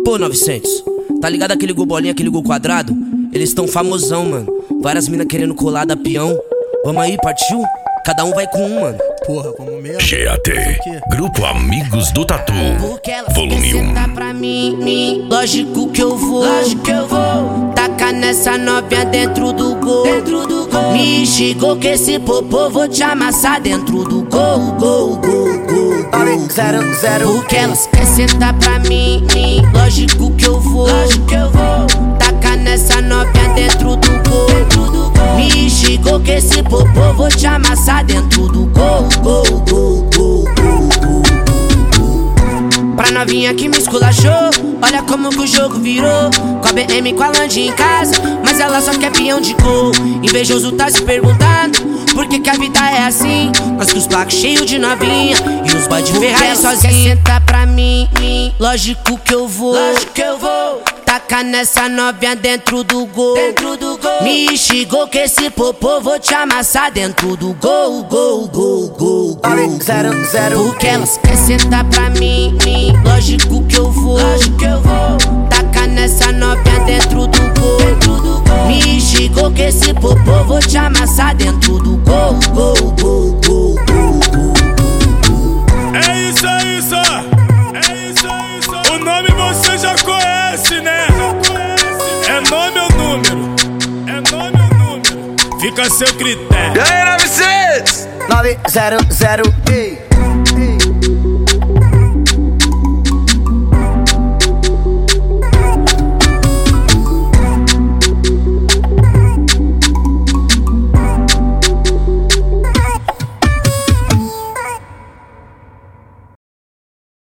Pô, 900, tá ligado aquele gol bolinha, aquele gol quadrado? Eles tão famosão, mano. Várias minas querendo colar da peão. Vamos aí, partiu? Cada um vai com um, mano. Porra, vamos mesmo. GAT, Grupo Amigos do Tatu, Volume 1. Pra mim, lógico que eu vou. Taca nessa novinha dentro do gol. Me chegou que esse popô vou te amassar dentro do gol. 0-0. Porque elas querem sentar pra mim, lógico que eu vou. Taca nessa novinha dentro do gol. Me chegou que esse popô vou te amassar dentro do gol. Pra novinha que me esculachou, olha como que o jogo virou. Com a BM com a Land em casa, mas ela só quer peão de gol. Invejoso tá se perguntando por que a vida é assim. Nós com os placos cheios de novinha e os boy de Ferrari sozinho. Senta pra mim, lógico que eu vou. Taca nessa novinha dentro do gol. Me chegou que esse popô vou te amassar dentro do gol. 0-0. Porque elas querem sentar pra mim, lógico que eu vou. Taca nessa novinha dentro do gol. Me chegou que esse popô vou te amassar dentro do gol. É isso aí, só. O nome você já conhece, né? É nome ou número? Fica a seu critério. E aí, 900? 900.